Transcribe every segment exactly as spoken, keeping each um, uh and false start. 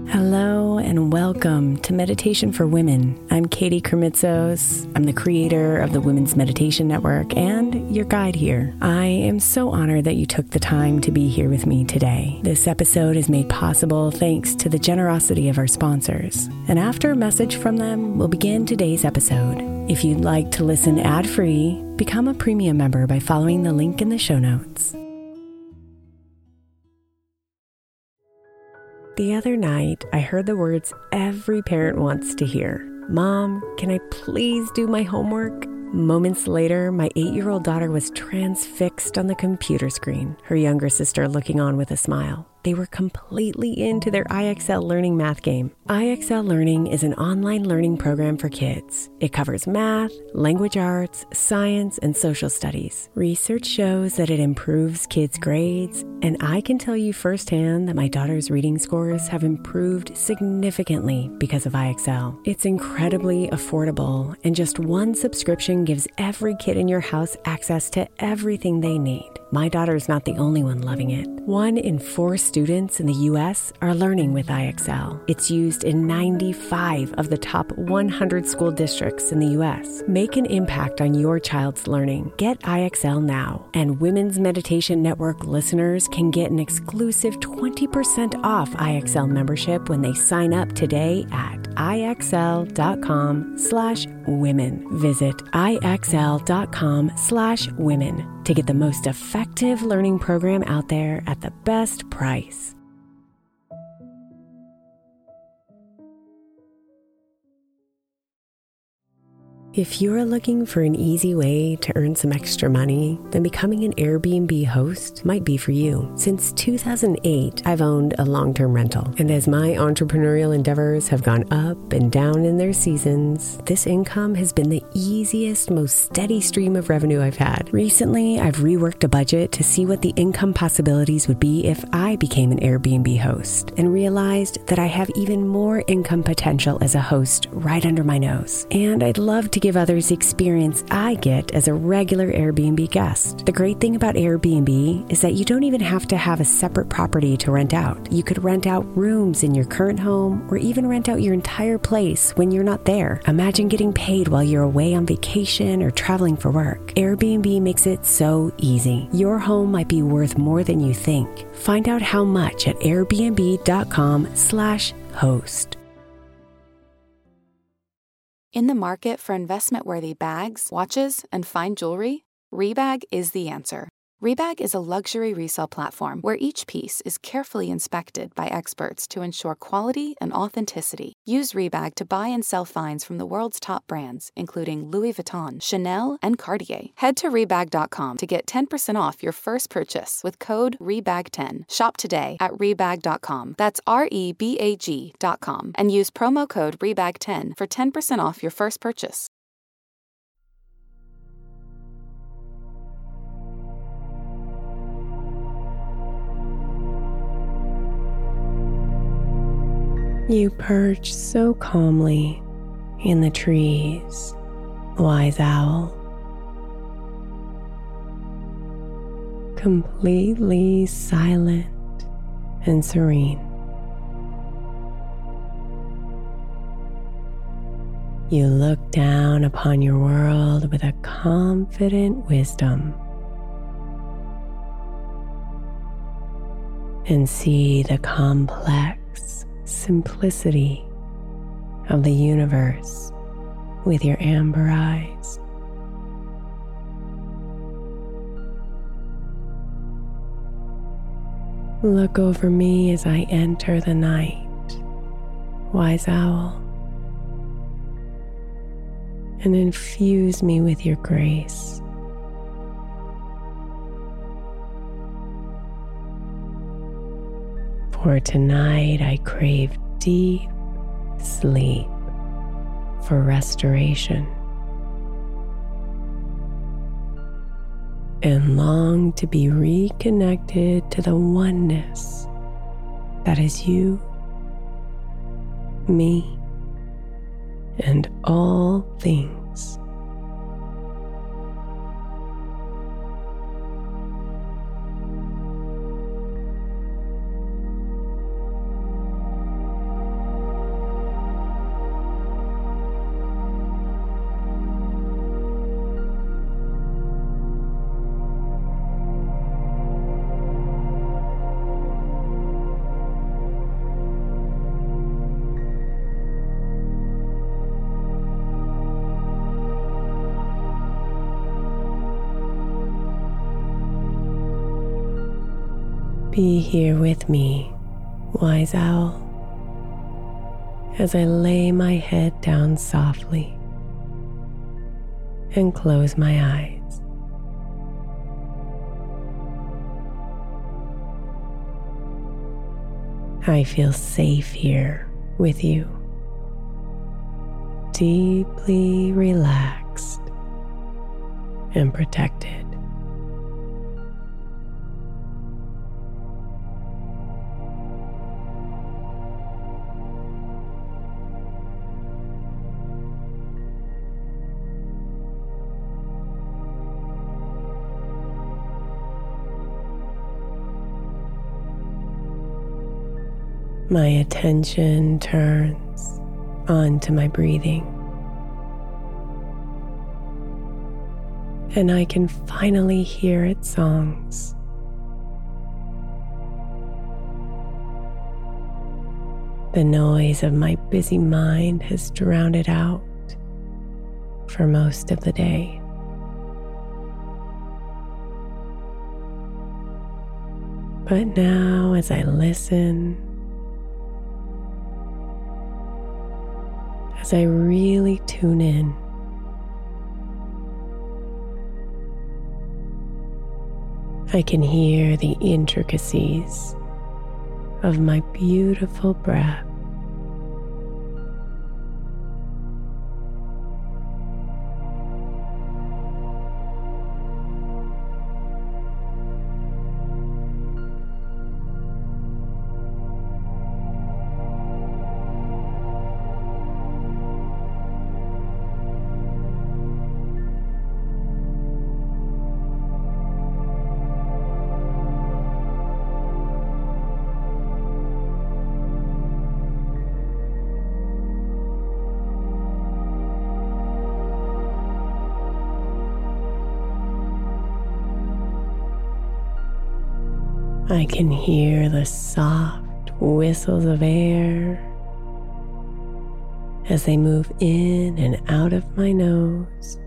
Hello and welcome to Meditation for Women. I'm Katie Kremitzos. I'm the creator of the Women's Meditation Network and your guide here. I am so honored that you took the time to be here with me today. This episode is made possible thanks to the generosity of our sponsors. And after a message from them, we'll begin today's episode. If you'd like to listen ad-free, become a premium member by following the link in the show notes. The other night, I heard the words every parent wants to hear. Mom, can I please do my homework? Moments later, my eight-year-old daughter was transfixed on the computer screen, her younger sister looking on with a smile. They were completely into their I X L Learning math game. I X L Learning is an online learning program for kids. It covers math, language arts, science, and social studies. Research shows that it improves kids' grades, and I can tell you firsthand that my daughter's reading scores have improved significantly because of I X L. It's incredibly affordable, and just one subscription gives every kid in your house access to everything they need. My daughter's not the only one loving it. One in four students in the U S are learning with I X L. It's used in ninety-five of the top one hundred school districts in the U S. Make an impact on your child's learning. Get I X L now. And Women's Meditation Network listeners can get an exclusive twenty percent off I X L membership when they sign up today at ixl.com slash women. Visit ixl.com slash women to get the most effective learning program out there at the best price. If you're looking for an easy way to earn some extra money, then becoming an Airbnb host might be for you. Since two thousand eight, I've owned a long-term rental. And as my entrepreneurial endeavors have gone up and down in their seasons, this income has been the easiest, most steady stream of revenue I've had. Recently, I've reworked a budget to see what the income possibilities would be if I became an Airbnb host, and realized that I have even more income potential as a host right under my nose. And I'd love to give others the experience I get as a regular Airbnb guest. The great thing about Airbnb is that you don't even have to have a separate property to rent out. You could rent out rooms in your current home or even rent out your entire place when you're not there. Imagine getting paid while you're away on vacation or traveling for work. Airbnb makes it so easy. Your home might be worth more than you think. Find out how much at airbnb.com slash host. In the market for investment-worthy bags, watches, and fine jewelry, Rebag is the answer. Rebag is a luxury resale platform where each piece is carefully inspected by experts to ensure quality and authenticity. Use Rebag to buy and sell finds from the world's top brands, including Louis Vuitton, Chanel, and Cartier. Head to rebag dot com to get ten percent off your first purchase with code rebag ten. Shop today at rebag dot com. That's R E B A G dot com. And use promo code rebag ten for ten percent off your first purchase. You perch so calmly in the trees, wise owl, completely silent and serene. You look down upon your world with a confident wisdom and see the complex simplicity of the universe with your amber eyes. Look over me as I enter the night, wise owl, and infuse me with your grace. For tonight I crave deep sleep for restoration and long to be reconnected to the oneness that is you, me, and all things. Be here with me, wise owl, as I lay my head down softly and close my eyes. I feel safe here with you, deeply relaxed and protected. My attention turns onto my breathing, and I can finally hear its songs. The noise of my busy mind has drowned it out for most of the day. But now, as I listen, as I really tune in, I can hear the intricacies of my beautiful breath. I can hear the soft whistles of air as they move in and out of my nose.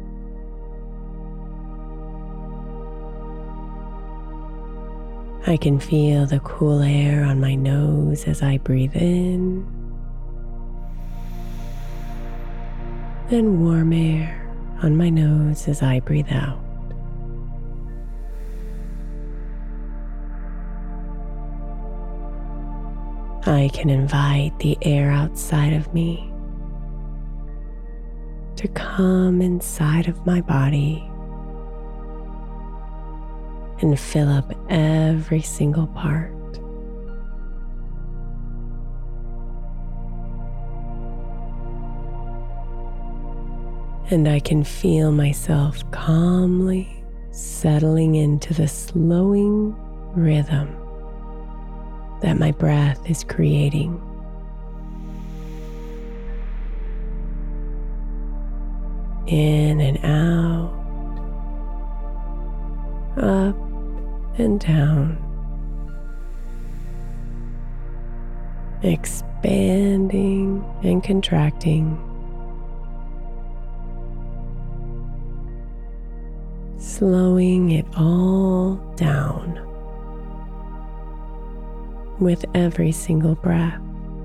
I can feel the cool air on my nose as I breathe in, and warm air on my nose as I breathe out. I can invite the air outside of me to come inside of my body and fill up every single part. And I can feel myself calmly settling into the slowing rhythm that my breath is creating. In and out, up and down, expanding and contracting, slowing it all down with every single breath.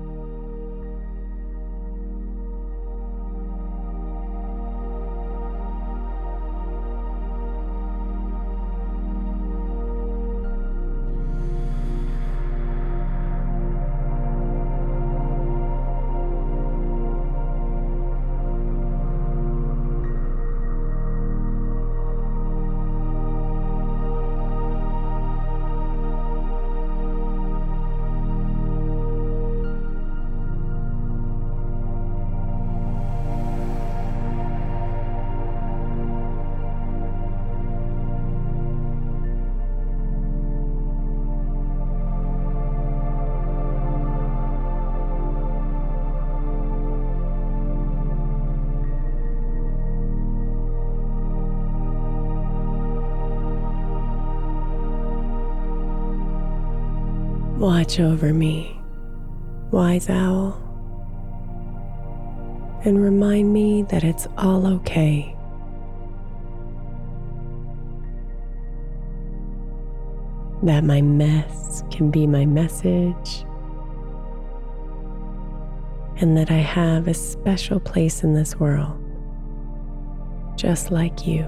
Watch over me, wise owl, and remind me that it's all okay. that my mess can be my message, and that I have a special place in this world, just like you.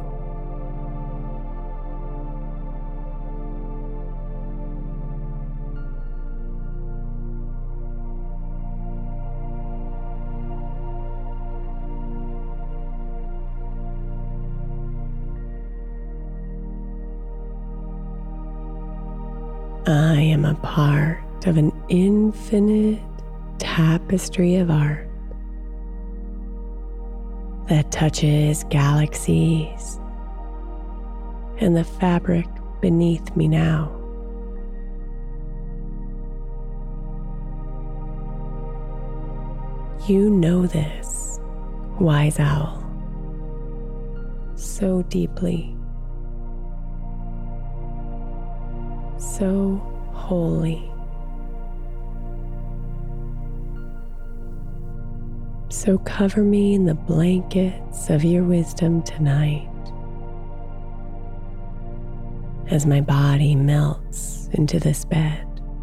I am a part of an infinite tapestry of art that touches galaxies and the fabric beneath me now. You know this, wise owl, so deeply, so holy. So cover me in the blankets of your wisdom tonight as my body melts into this bed.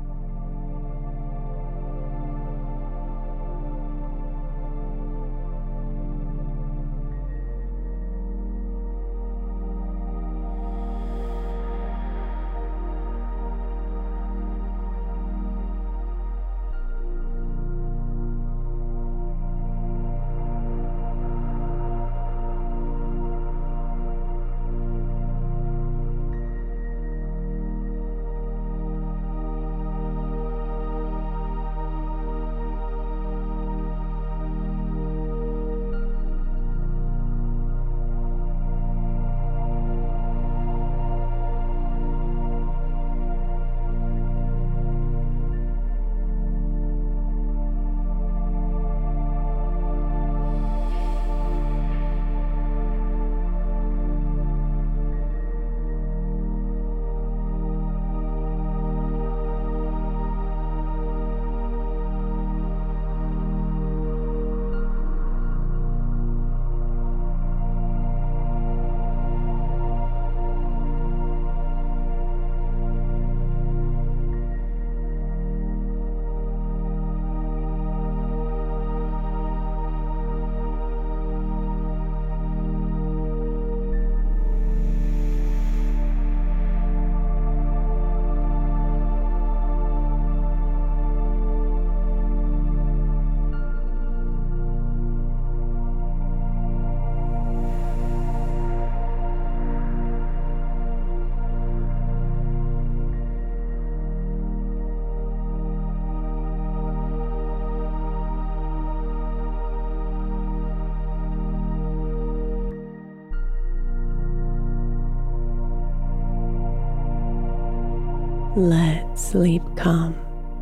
Let sleep come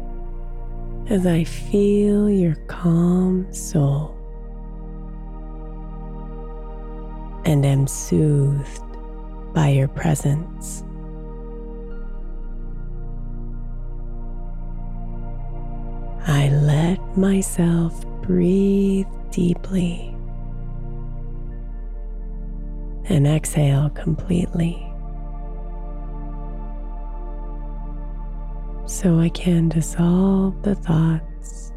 as I feel your calm soul and am soothed by your presence. I let myself breathe deeply and exhale completely, so I can dissolve the thoughts,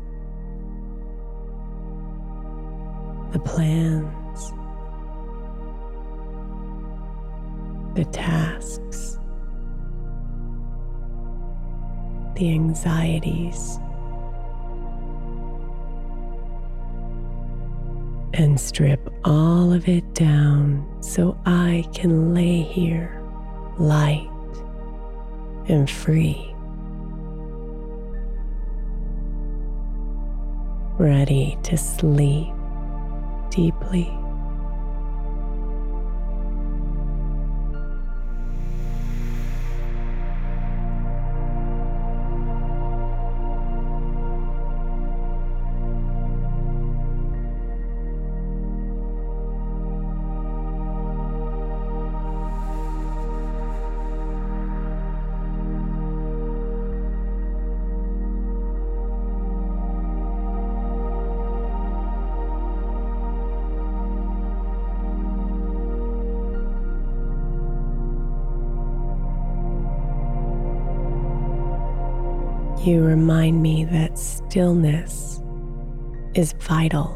the plans, the tasks, the anxieties, and strip all of it down so I can lay here light and free, ready to sleep deeply. You remind me that stillness is vital,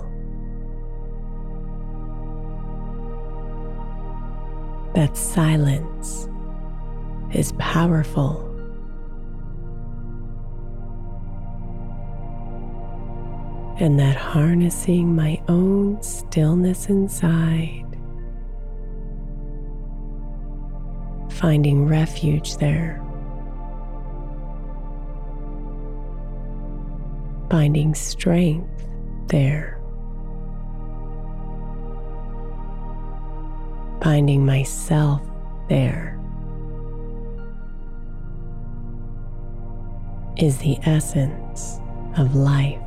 that silence is powerful, and that harnessing my own stillness inside, finding refuge there, finding strength there, finding myself there, is the essence of life.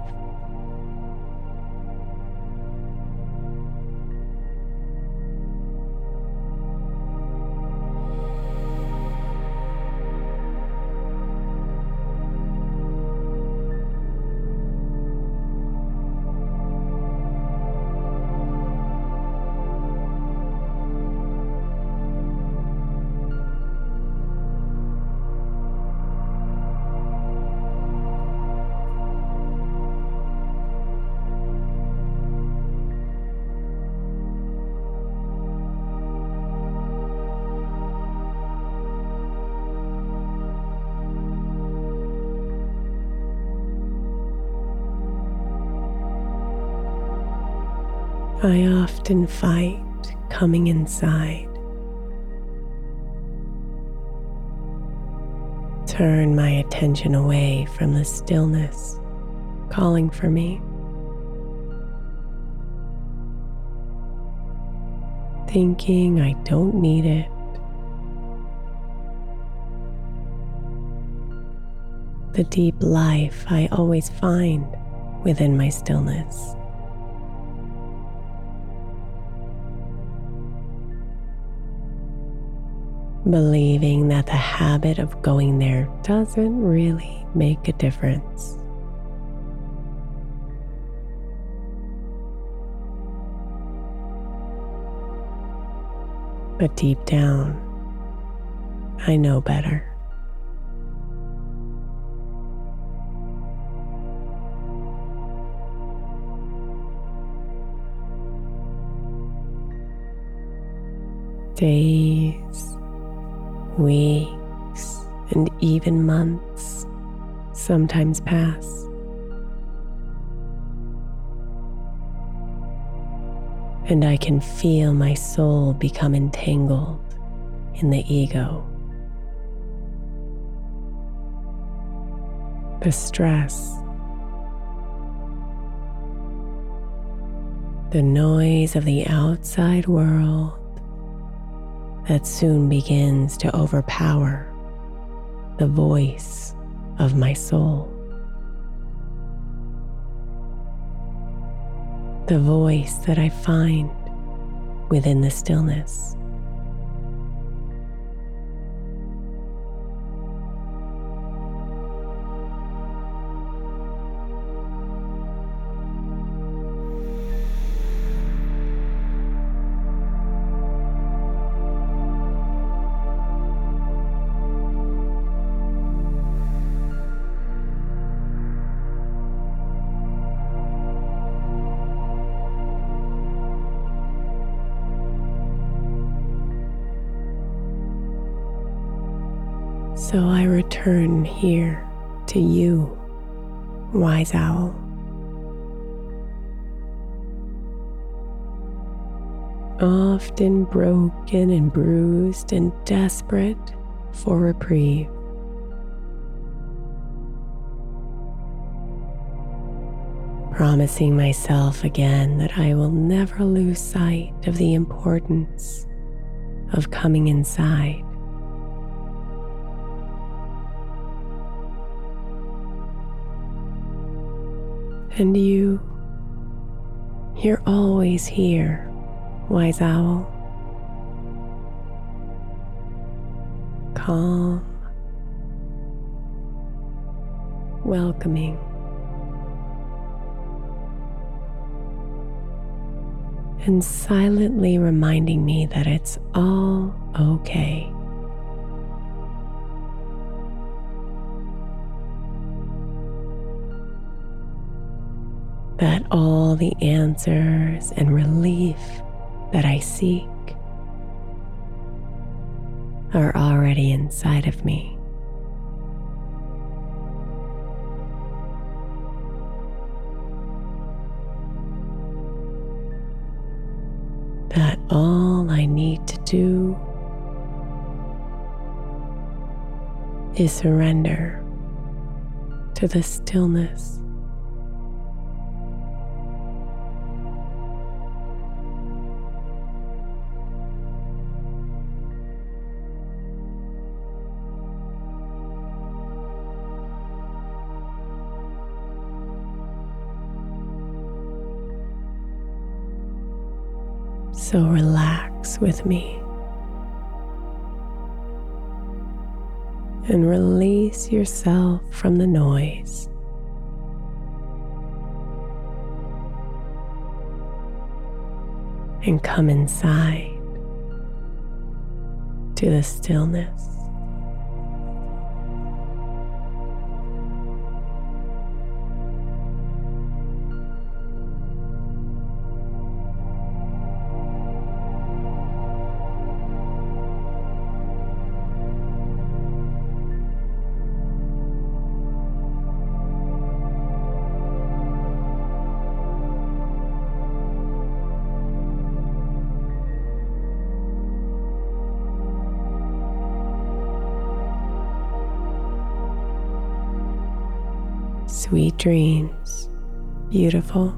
I often fight coming inside. Turn my attention away from the stillness calling for me. Thinking I don't need it. The deep life I always find within my stillness. Believing that the habit of going there doesn't really make a difference. But deep down, I know better. Days, weeks, and even months sometimes pass. And I can feel my soul become entangled in the ego. The stress, the noise of the outside world that soon begins to overpower the voice of my soul. The voice that I find within the stillness. So I return here to you, wise owl. Often broken and bruised and desperate for reprieve. Promising myself again that I will never lose sight of the importance of coming inside. And you, you're always here, wise owl. Calm, welcoming, and silently reminding me that it's all okay. that all the answers and relief that I seek are already inside of me. That all I need to do is surrender to the stillness. So relax with me and release yourself from the noise. And come inside to the stillness. Sweet dreams, beautiful.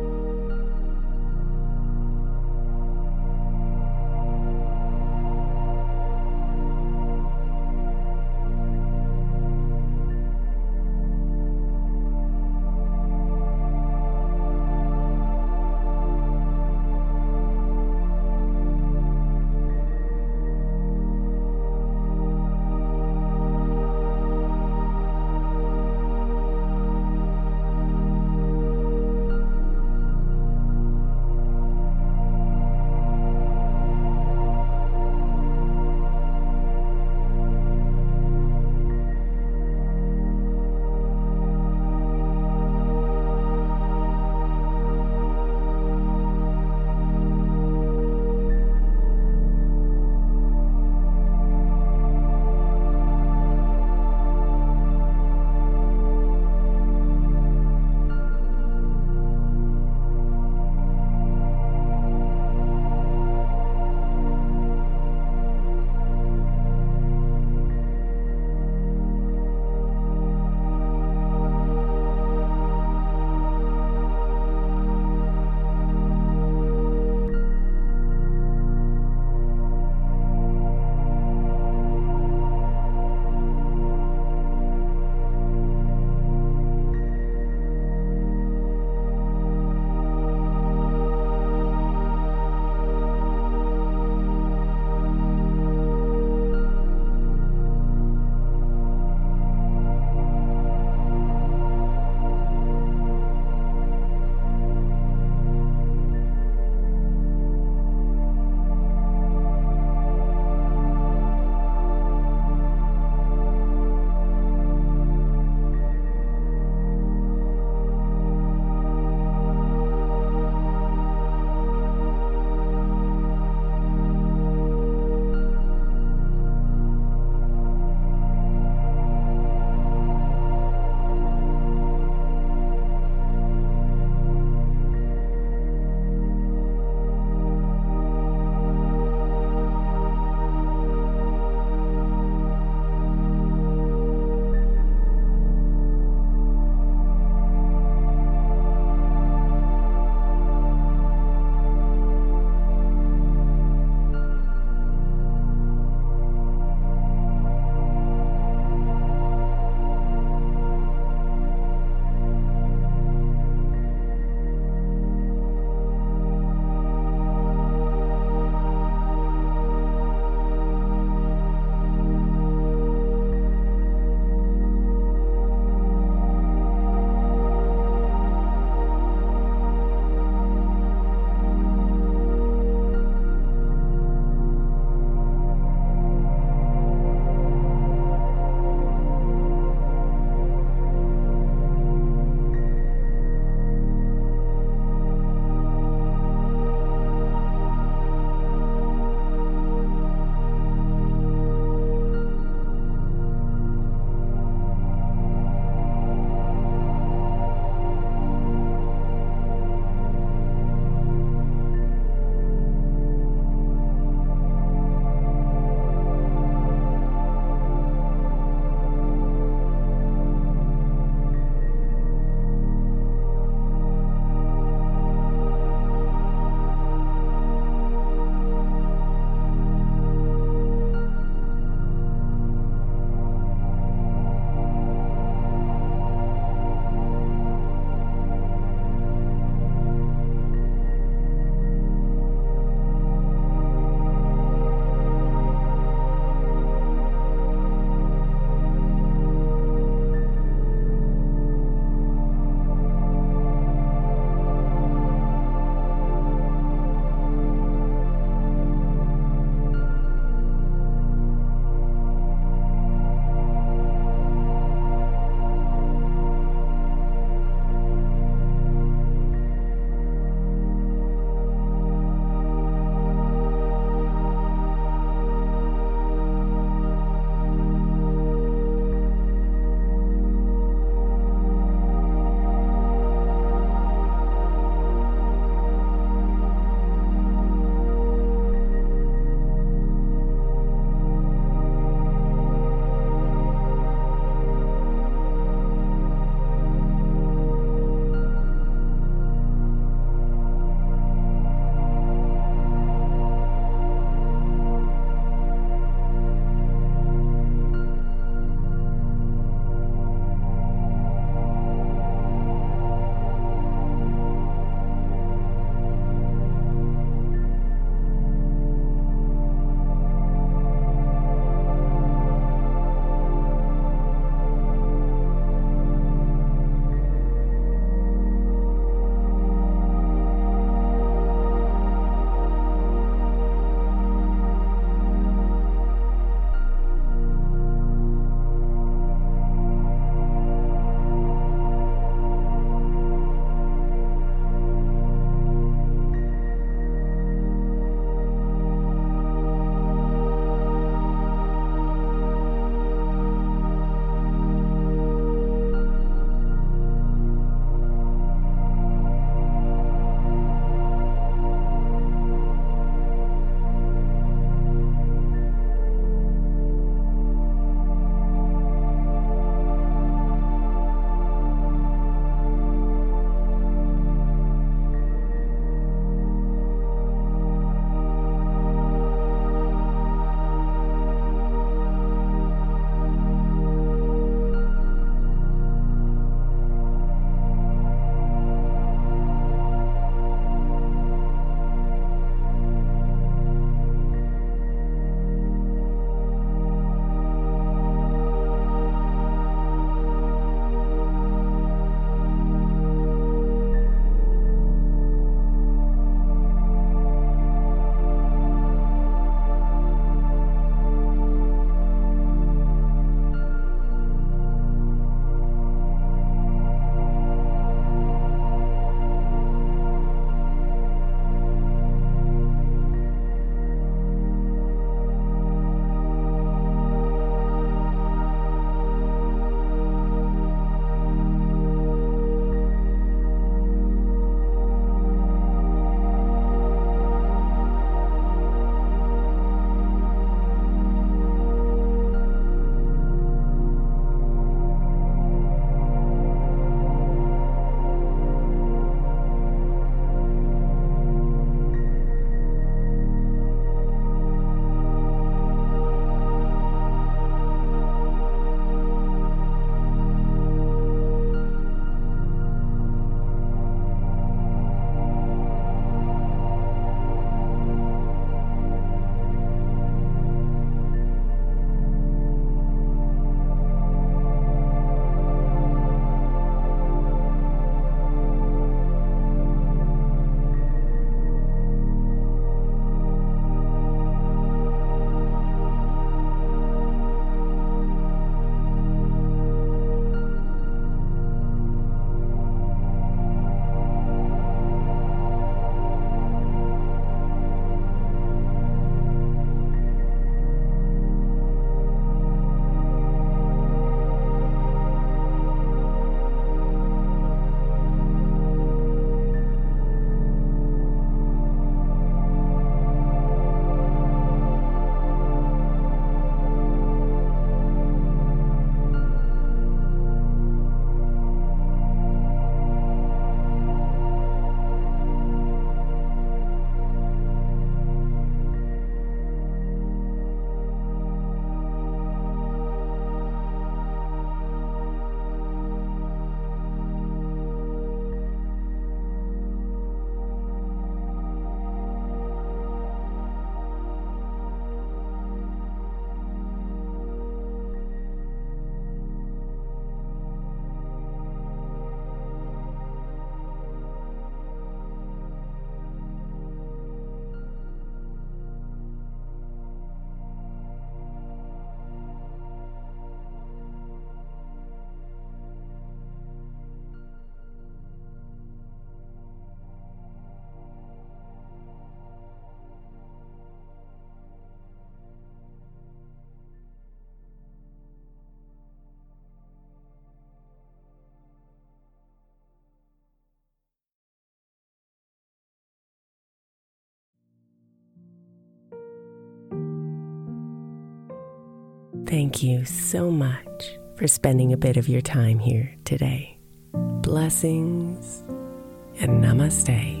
Thank you so much for spending a bit of your time here today. Blessings and namaste.